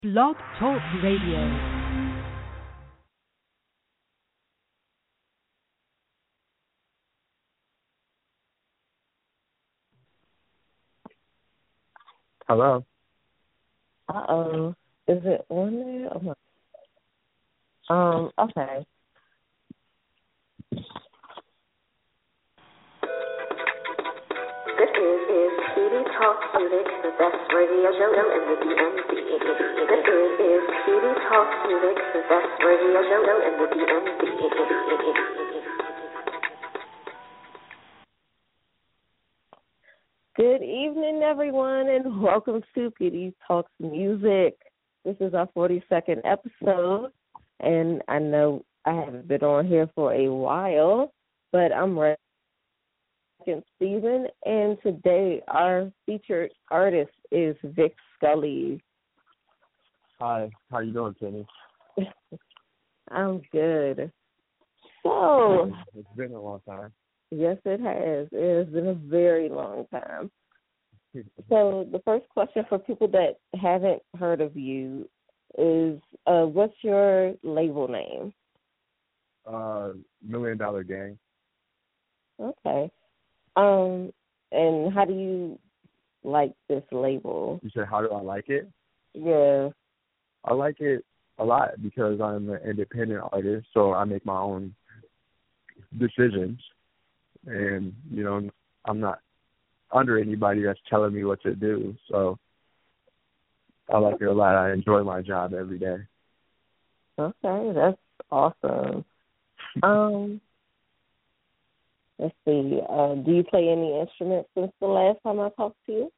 Blog Talk Radio. Hello. Uh-oh. Is it on there? Okay. This is CD Talk Music, the best radio show in the DMV. This is CD Talk Music, the best radio show in the DMV. Good evening, everyone, and welcome to PD Talks Music. This is our 42nd episode, and I know I haven't been on here for a while, but I'm ready. Second season, and today our featured artist is Vic Scully. Hi. How you doing, Kenny? I'm good. So, it's been a long time. Yes, it has. It has been a very long time. So the first question for people that haven't heard of you is, what's your label name? $1 Million Gang. Okay. And how do you like this label? You said, how do I like it? Yeah. I like it a lot because I'm an independent artist, so I make my own decisions. And, you know, I'm not under anybody that's telling me what to do. So I like it a lot. I enjoy my job every day. Okay, that's awesome. Let's see. Do you play any instruments since the last time I talked to you?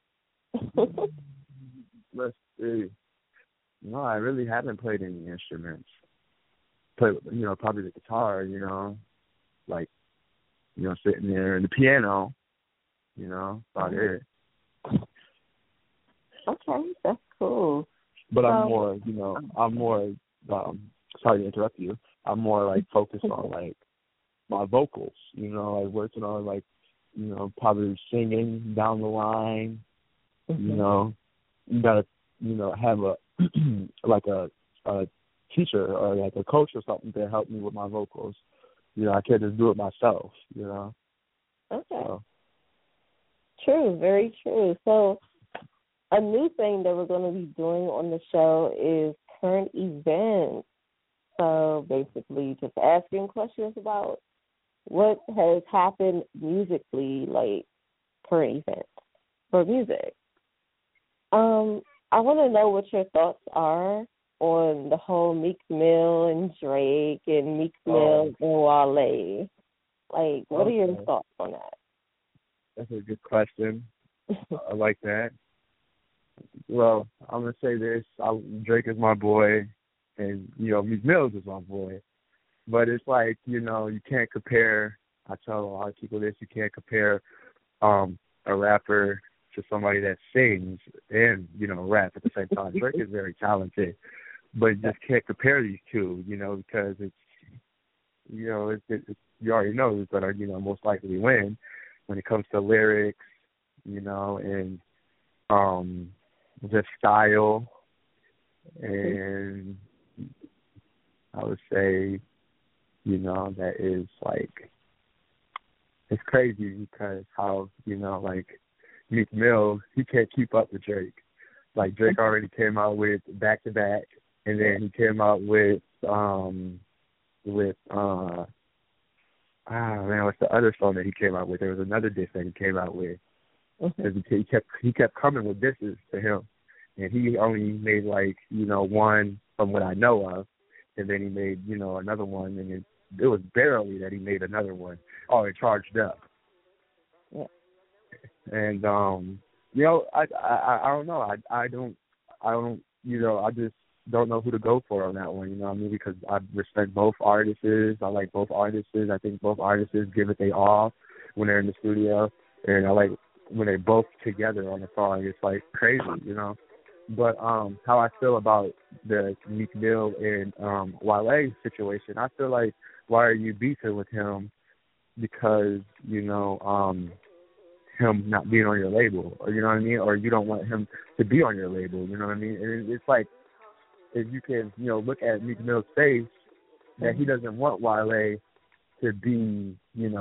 Let's see. No, I really haven't played any instruments. Play, probably the guitar, like, sitting there, and the piano, about it. Okay, that's cool. But I'm more, sorry to interrupt you, I'm more, like, focused on, like, my vocals, like, working on, like, probably singing down the line, you got to, have a, like, a teacher or, like, a coach or something to help me with my vocals. I can't just do it myself, Okay. So. True, very true. So a new thing that we're going to be doing on the show is current events. So basically just asking questions about what has happened musically, like current events for music. I want to know what your thoughts are on the whole Meek Mill and Drake and Meek Mill and Wale. Like, what are your thoughts on that? That's a good question. I like that. Well, I'm going to say this. Drake is my boy, and, Meek Mills is my boy. But it's like, you can't compare, I tell a lot of people this, you can't compare a rapper to somebody that sings and, rap at the same time. Drake is very talented, but you just can't compare these two, because it's, you already know who's going to, most likely win when it comes to lyrics, and just style. And I would say, that is like, it's crazy because how, like Meek Mill, he can't keep up with Drake. Like Drake already came out with Back to Back, and then he came out with what's the other song that he came out with? There was another diss that he came out with. He kept coming with disses to him, and he only made like one from what I know of, and then he made another one, and it was barely that he made another one. Oh, it charged up. Yeah. And I don't know. I just don't know who to go for on that one. You know what I mean? Because I respect both artists. I like both artists. I think both artists give it they all when they're in the studio, and I like when they're both together on the song. It's like crazy, But how I feel about the Meek Mill and Wale situation, I feel like why are you beefing with him? Because him not being on your label, or you know what I mean, or you don't want him to be on your label. You know what I mean? And it's like if you can, look at Meek Mill's face, that he doesn't want Wale to be,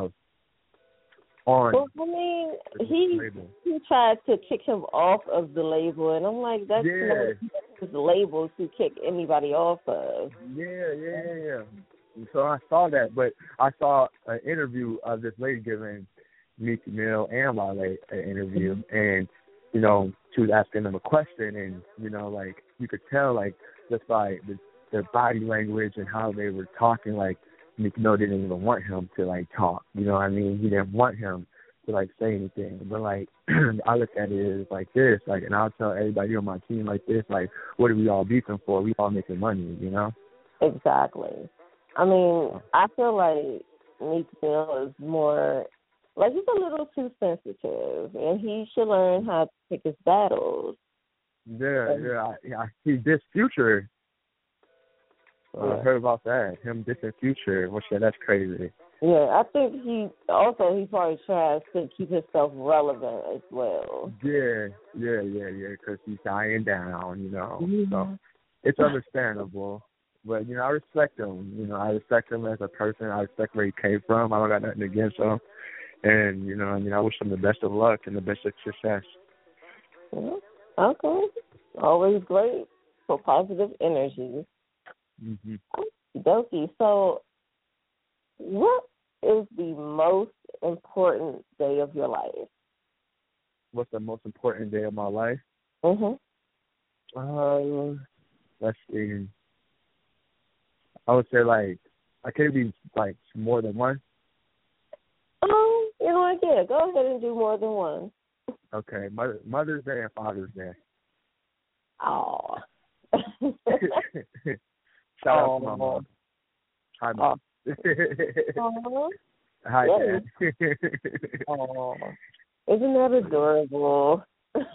on. Well, I mean, he tried to kick him off of the label, and I'm like, that's not his label to kick anybody off of. Yeah. So I saw that, but I saw an interview of this lady giving Meek Mill and Wale an interview, and she was asking them a question, and like you could tell, like just by their body language and how they were talking, like Meek Mill didn't even want him to like talk. You know what I mean? He didn't want him to like say anything. But like I look at it as like this, like, and I'll tell everybody on my team like this, like, what are we all beefing for? We all making money, Exactly. I mean, I feel like Meek Mill is more like he's a little too sensitive, and he should learn how to pick his battles. Yeah. He dissed Future. I heard about that. Him dissing Future. Well, shit, that's crazy. Yeah, I think he probably tries to keep himself relevant as well. Yeah, because he's dying down, So it's understandable. But, I respect him. I respect him as a person. I respect where he came from. I don't got nothing against him. And, I wish him the best of luck and the best of success. Yeah. Okay. Always great for positive energy. Mm-hmm. Dokie. So, what is the most important day of your life? What's the most important day of my life? Let's see. I would say, like, I can't be, like, more than one. Oh, yeah. Go ahead and do more than one. Okay. Mother's Day and Father's Day. Oh. Shout out to my mom. Hi, Mom. Hi, Dad. Isn't that adorable?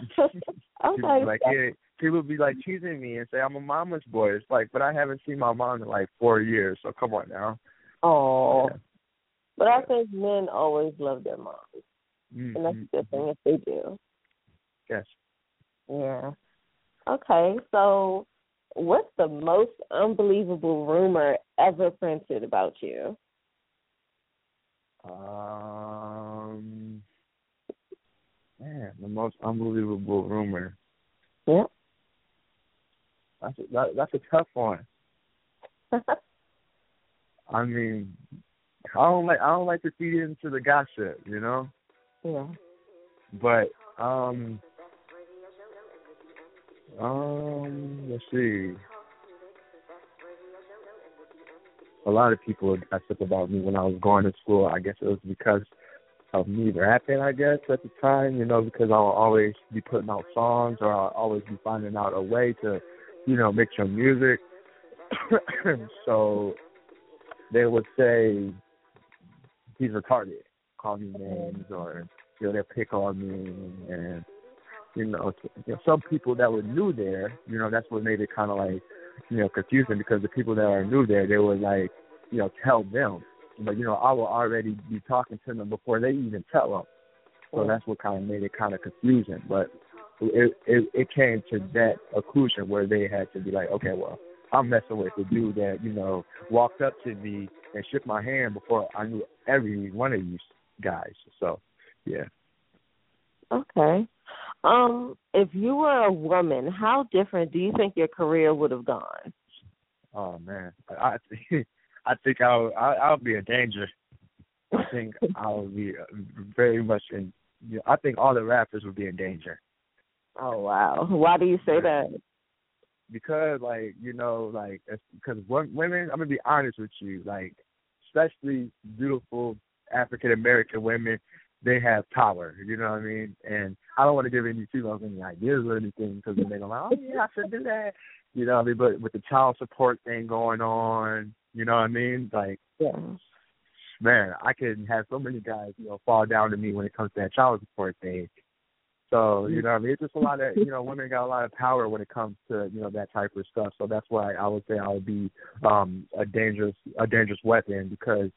She would be like teasing me and say I'm a mama's boy. It's like, but I haven't seen my mom in like 4 years, so come on now. Oh, but I think men always love their moms, and that's a good thing if they do. Yes. Yeah. Okay, so what's the most unbelievable rumor ever printed about you? The most unbelievable rumor. Yeah. That's a tough one. I mean, I don't like to feed into the gossip, Yeah. But let's see. A lot of people gossip about me when I was going to school. I guess it was because of me rapping, I guess, at the time, because I'll always be putting out songs, or I'll always be finding out a way to, make some music. So they would say he's retarded, call me names, or, they'll pick on me, and, some people that were new there, that's what made it kind of like, confusing, because the people that are new there, they would like, tell them. But, I will already be talking to them before they even tell them. So that's what kind of made it kind of confusing. But it came to that conclusion where they had to be like, okay, well, I'm messing with the dude that, walked up to me and shook my hand before I knew every one of these guys. So, yeah. Okay. If you were a woman, how different do you think your career would have gone? Oh, man. I think I'll be in danger. I think I'll be very much in. I think all the rappers would be in danger. Oh wow! Why do you say that? Because because women. I'm gonna be honest with you. Like, especially beautiful African American women, they have power. You know what I mean? And I don't want to give any females any ideas or anything, because then they're like, oh yeah, I should do that. You know what I mean? But with the child support thing going on. You know what I mean? Like, man, I can have so many guys, fall down to me when it comes to that child support thing. So, you know what I mean? It's just a lot of, women got a lot of power when it comes to, that type of stuff. So that's why I would say I would be a dangerous weapon, because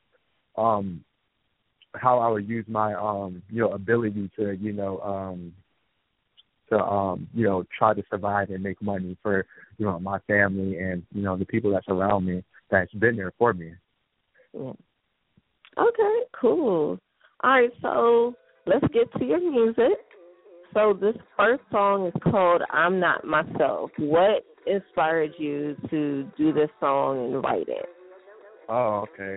how I would use my, ability to, to try to survive and make money for, my family and, the people that's around me that's been there for me. Yeah. Okay, cool. All right, so let's get to your music. So this first song is called I'm Not Myself. What inspired you to do this song and write it? Oh, okay.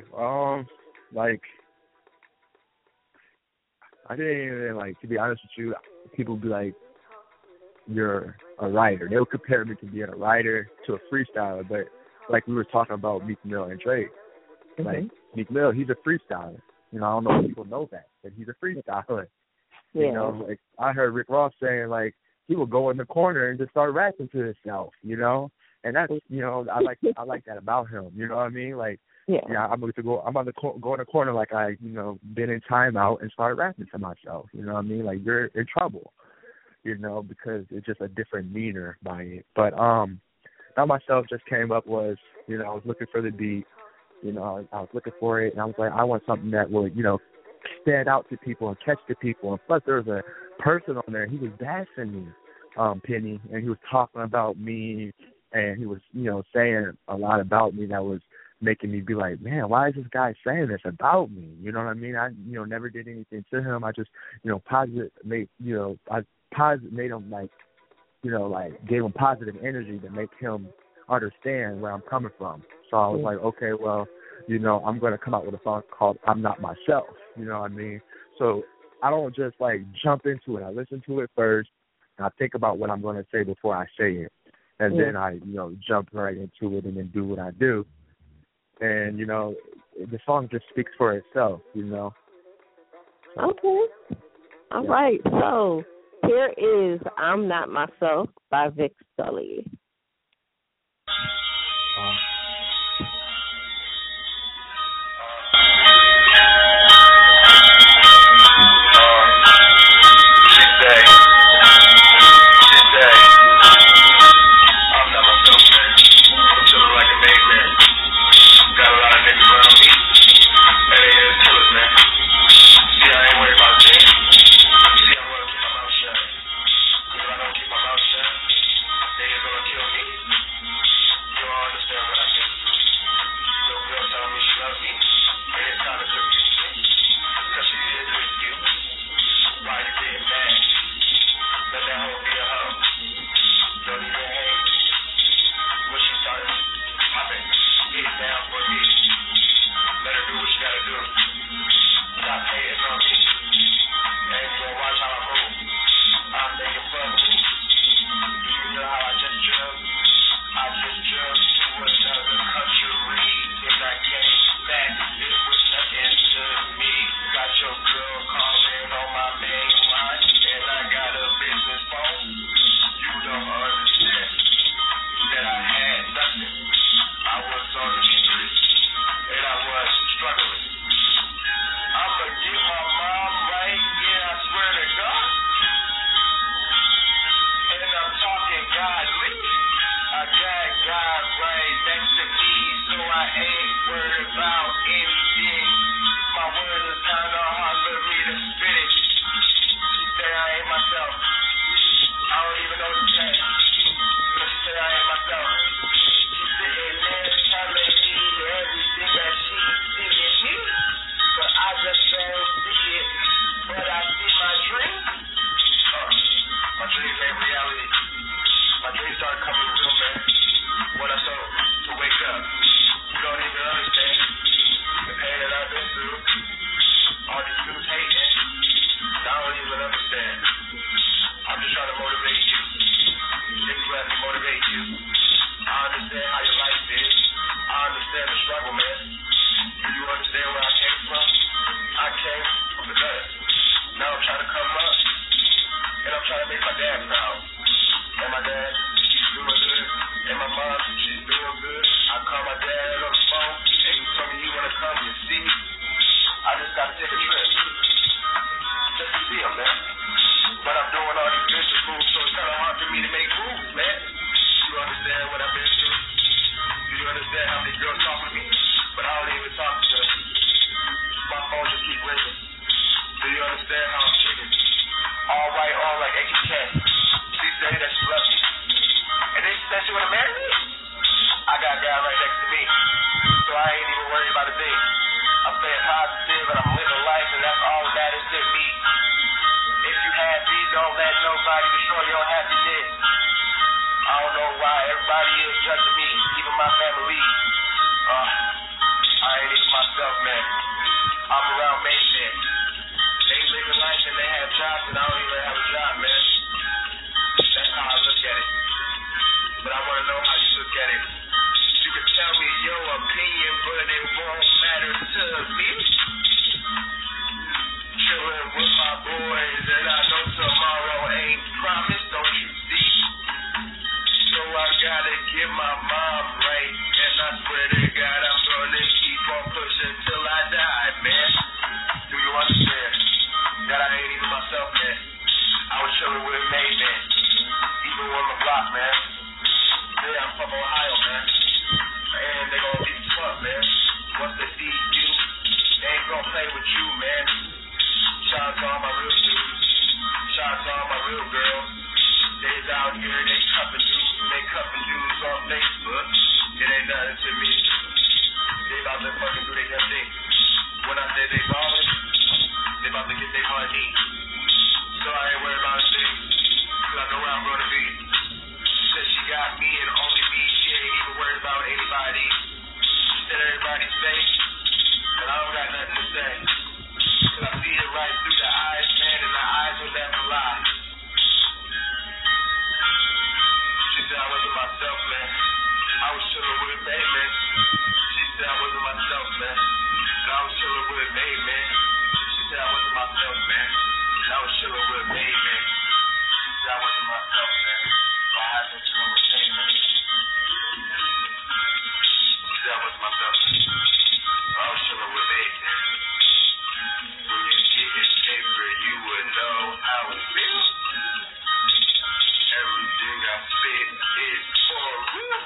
I didn't even, to be honest with you, people be like, you're a writer. They would compare me to being a writer to a freestyler, but like we were talking about Meek Mill and Drake. Like, Meek Mill, he's a freestyler. I don't know if people know that, but he's a freestyler. Yeah. I heard Rick Ross saying, he would go in the corner and just start rapping to himself, and that's, I like that about him. You know what I mean? I'm going to go in the corner like I, been in timeout and start rapping to myself. You know what I mean? Like, you're in trouble, because it's just a different meaner by it. But Not Myself just came up was, I was looking for the beat. I was looking for it, and I was like, I want something that would, stand out to people and catch the people. And plus, there was a person on there. He was bashing me, Penny, and he was talking about me, and he was, saying a lot about me that was making me be like, man, why is this guy saying this about me? You know what I mean? I, never did anything to him. I just, made him gave him positive energy to make him understand where I'm coming from. So I was like, okay, well, I'm going to come out with a song called I'm Not Myself. You know what I mean? So I don't just jump into it. I listen to it first, and I think about what I'm going to say before I say it. And then I, jump right into it and then do what I do. And, the song just speaks for itself, Okay. All right. So here is I'm Not Myself by Vic Sully. mom right. And I swear to God, I'm gonna keep on pushing till I die, man. Do you understand that I ain't even myself, man? I was chilling with May, man. Even on the block, man. Yeah, I'm from Ohio, man. And they gonna beat you up, man. Once they see you, they ain't gonna play with you, man. Shout out to all my real dudes. Shout out to all my real girls. They's out here, they cuffing dudes on Facebook. It ain't nothing to me. They about to fucking do their damn thing. When I say they ballin', they about to get their money. So I ain't worried about a thing, cause I know where I'm gonna be. Said she got me and only me, she ain't even worried about anybody. Said everybody's safe, and I don't got nothing to say. Cause I see it right through the eyes, man, and the eyes will never lie. She said I wasn't myself, man. I was chillin' with May, man. She said I wasn't myself, man. And I was chillin' with May, man. She said I wasn't myself, man. And I was chillin' with May, man. She said I wasn't myself, man. So I had to chill with May, man. She said I wasn't myself. So I was chillin' with May, man. When you get in paper, you would know how it feels. Everything I spit is for real.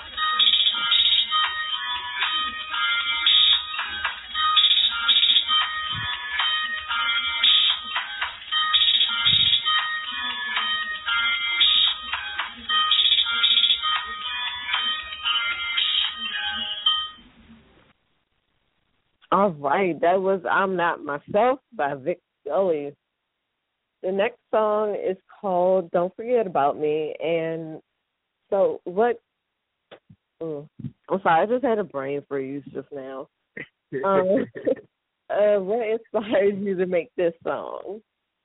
All right, that was I'm Not Myself by Vic Scully. The next song is called Don't Forget About Me. And so what, I'm sorry, I just had a brain freeze just now. What inspired you to make this song?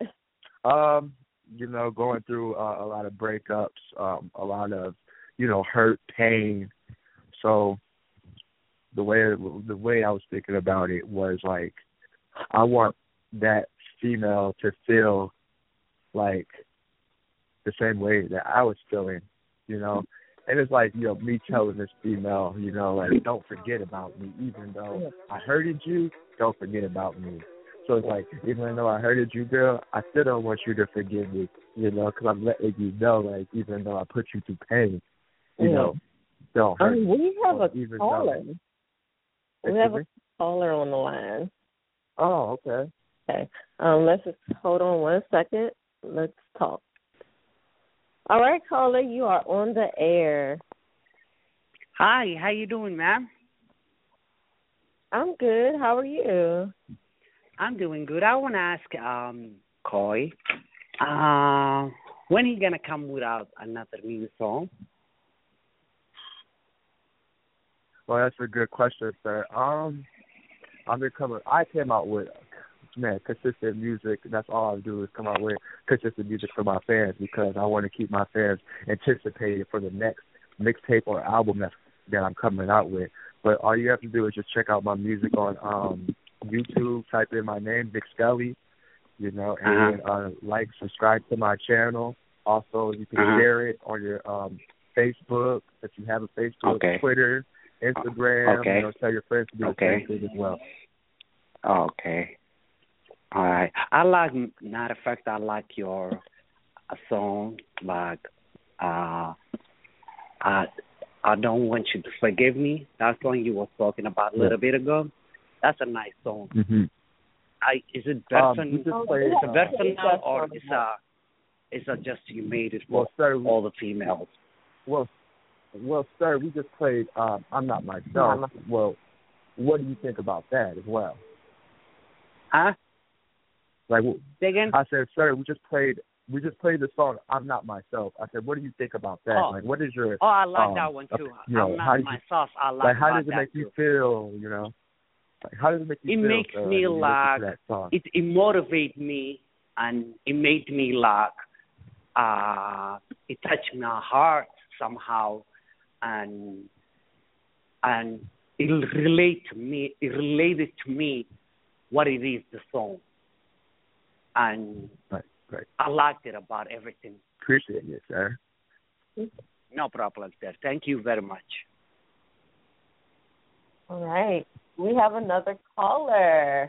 Going through a lot of breakups, a lot of, hurt, pain. So the way I was thinking about it was like, I want that female to feel like the same way that I was feeling, And it's like, me telling this female, like, don't forget about me, even though I hurted you, don't forget about me. So it's like, even though I hurted you, girl, I still don't want you to forgive me, because I'm letting you know, like, even though I put you through pain, don't hurt me. We have a caller. We have a caller on the line. Oh, okay. Okay. Let's just hold on one second. Let's talk. All right, caller, you are on the air. Hi, how you doing, ma'am? I'm good. How are you? I'm doing good. I want to ask Coy, when he gonna come without another new song? Well, that's a good question, sir. I came out with consistent music. That's all I do is come out with consistent music for my fans because I want to keep my fans anticipated for the next mixtape or album that I'm coming out with. But all you have to do is just check out my music on YouTube. Type in my name, Vic Scully, and subscribe to my channel. Also, you can share it on your Facebook if you have a Facebook, Twitter, Instagram. Tell your friends to do the same thing as well. Okay. All right. Matter of fact, I like your song, like, I Don't Want You to Forgive Me. That song you were talking about a little bit ago. That's a nice song. Mm-hmm. Is it version? It's a version now, or is it just you made it for all the females? Well, sir, we just played I'm Not Myself. Well, what do you think about that as well? Huh? Like, say again? I said, sir, we just played the song I'm Not Myself. I said, what do you think about that? Oh. Like, what is your... Oh, I like that one, too. I'm Not Myself. I like how does it that make too. you feel, Like, how does it make you feel? It makes me like... It motivates me, and it made me like... it touched my heart somehow, and it related to me what it is, the song. And right. I liked it about everything. Appreciate it, sir. No problem, sir. Thank you very much. All right. We have another caller.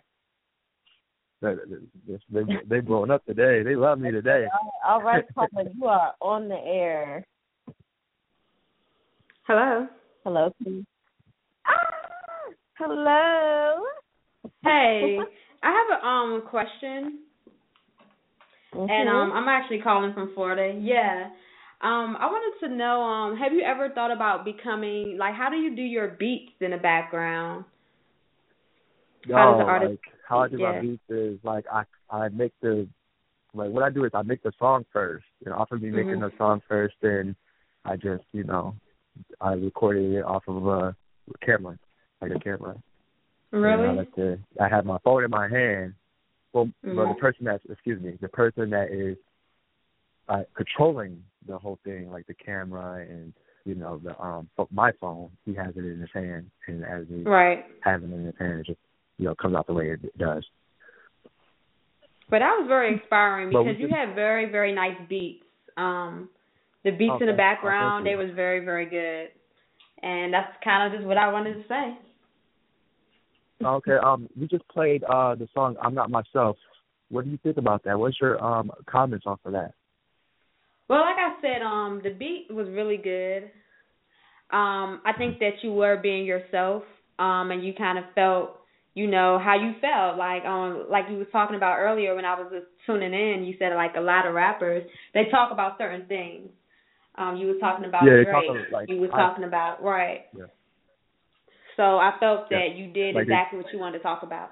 They blowing up today. They love me today. All right, caller, you are on the air. Hello. Hello, please. Hello. Hey, I have a question. And I'm actually calling from Florida. Yeah. I wanted to know, have you ever thought about becoming, like, how do you do your beats in the background? How does the artist? How I do my beats is, like, I make what I do is I make the song first. Off of me making the song first, then I just, I recorded it off of a camera, like a camera. Really? I have my phone in my hand. Well, the person that is controlling the whole thing, like the camera and my phone, he has it in his hand, and as he has it in his hand, it just comes out the way it does. But that was very inspiring because you had very, very nice beats. The beats in the background, they was very, very good, and that's kind of just what I wanted to say. Okay, we just played the song "I'm Not Myself." What do you think about that? What's your comments off of that? Well, like I said, the beat was really good. I think that you were being yourself, and you kind of felt, how you felt. Like you was talking about earlier when I was just tuning in, you said, like, a lot of rappers, they talk about certain things. You was talking about Drake. You was talking about, right. Yeah. So I felt that you did exactly what you wanted to talk about.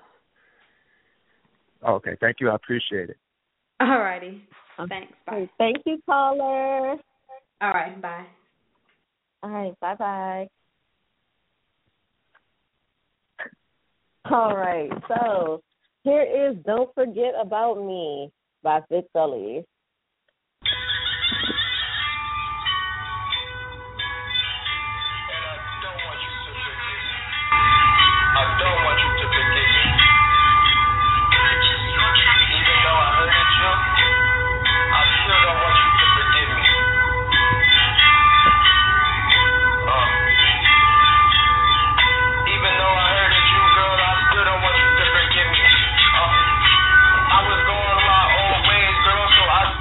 Okay, thank you. I appreciate it. All righty. Thanks. Bye. Thank you, caller. All right, bye. All right, bye-bye. All right, so here is Don't Forget About Me by Vic Sully. I don't want you to forget me. Even though I hurted you, I still don't want you to forget me. Even though I hurted you, girl, I still don't want you to forget me. I was going my own ways, girl, so I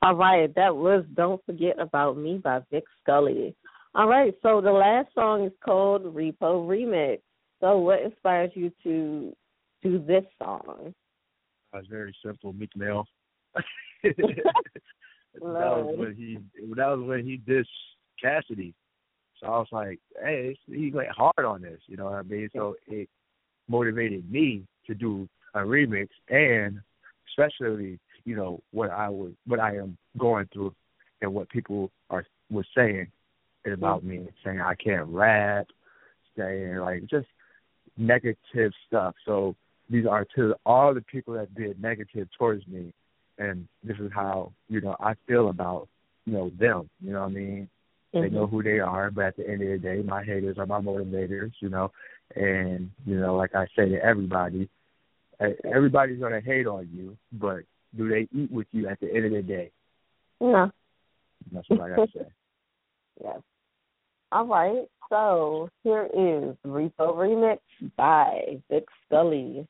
All right, that was Don't Forget About Me by Vic Scully. All right, so the last song is called Repo Remix. So what inspired you to do this song? It's very simple, Meek Mill. that was when he dissed Cassidy. So I was like, hey, he went hard on this, you know what I mean? So it motivated me to do a remix, and especially, you know, what I am going through and what people were saying about me, saying I can't rap, saying like just negative stuff. So these are to all the people that did negative towards me, and this is how, you know, I feel about, you know, them, you know what I mean? They know who they are, but at the end of the day, my haters are my motivators, you know, and, you know, like I say to everybody, everybody's going to hate on you, but do they eat with you at the end of the day? No. That's what I got to say. Yes. All right, so here is Repo Remix by Vic Scully.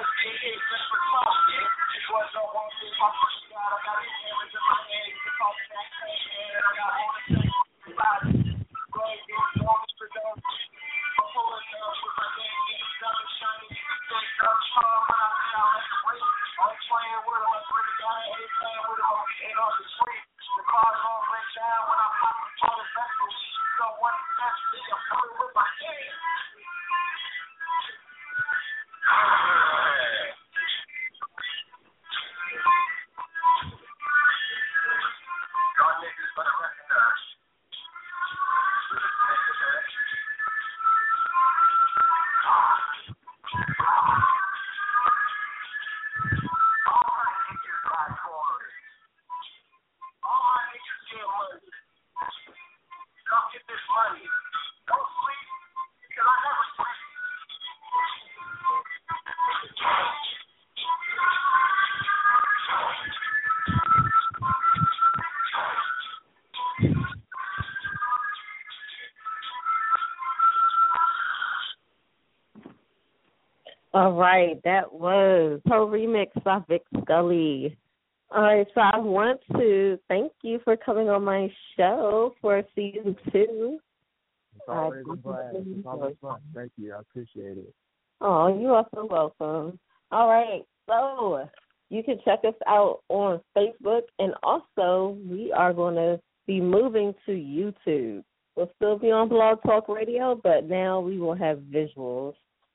All right, that was her remix by Vic Scully. All right, so I want to thank you for coming on my show for season 2. It's always a blast. It's always fun. Thank you. I appreciate it. Oh, you are so welcome. All right, so you can check us out on Facebook, and also we are going to be moving to YouTube. We'll still be on Blog Talk Radio, but now we will have visuals.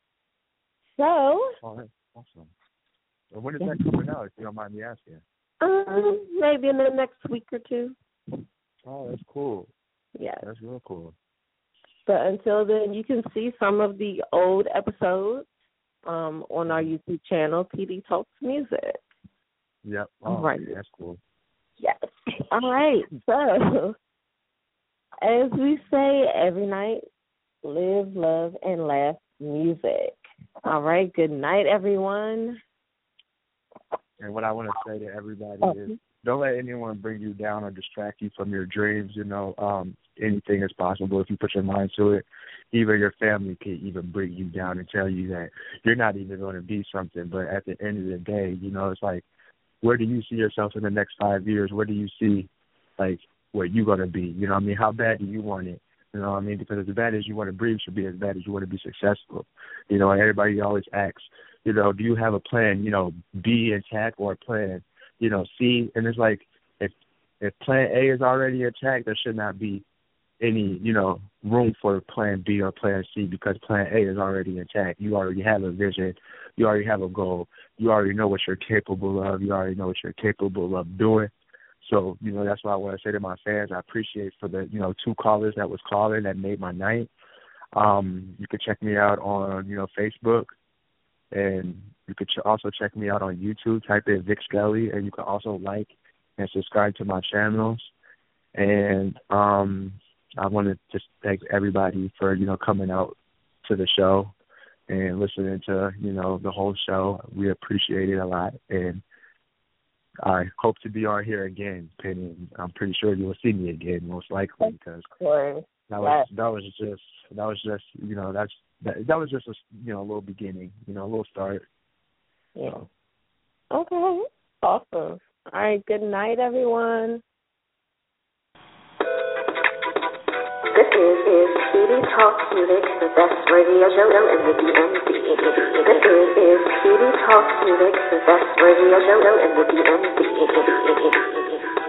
So, oh, that's awesome. Well, when is that coming out, if you don't mind me asking? Maybe in the next week or 2. Oh, that's cool. Yeah. That's real cool. But until then, you can see some of the old episodes on our YouTube channel, PD Talks Music. Yep. Oh, all right. That's cool. Yes. All right. So, as we say every night, live, love, and laugh music. All right. Good night, everyone. And what I want to say to everybody is, don't let anyone bring you down or distract you from your dreams. You know, anything is possible if you put your mind to it. Even your family can even bring you down and tell you that you're not even going to be something. But at the end of the day, you know, it's like, where do you see yourself in the next 5 years? Where do you see, like, where you're going to be? You know what I mean? How bad do you want it? You know what I mean? Because as bad as you want to breathe should be as bad as you want to be successful. You know, and everybody always asks, you know, do you have a plan, you know, B intact or a plan, you know, C? And it's like, if plan A is already intact, there should not be any, you know, room for plan B or plan C, because plan A is already intact. You already have a vision. You already have a goal. You already know what you're capable of. You already know what you're capable of doing. So, you know, that's what I want to say to my fans. I appreciate for the, you know, 2 callers that was calling that made my night. You can check me out on, you know, Facebook. And you could also check me out on YouTube. Type in Vic Scully, and you can also like and subscribe to my channels. And I want to just thank everybody for, you know, coming out to the show and listening to, you know, the whole show. We appreciate it a lot. And I hope to be on here again, Penny. I'm pretty sure you will see me again, most likely, because that was just you know, that was just a, you know, a little beginning, you know, a little start. Yeah. Okay. Awesome. All right. Good night, everyone. This is PD Talk Music, the best radio show in the DMV. This is PD Talk Music, the best radio show in the DMV.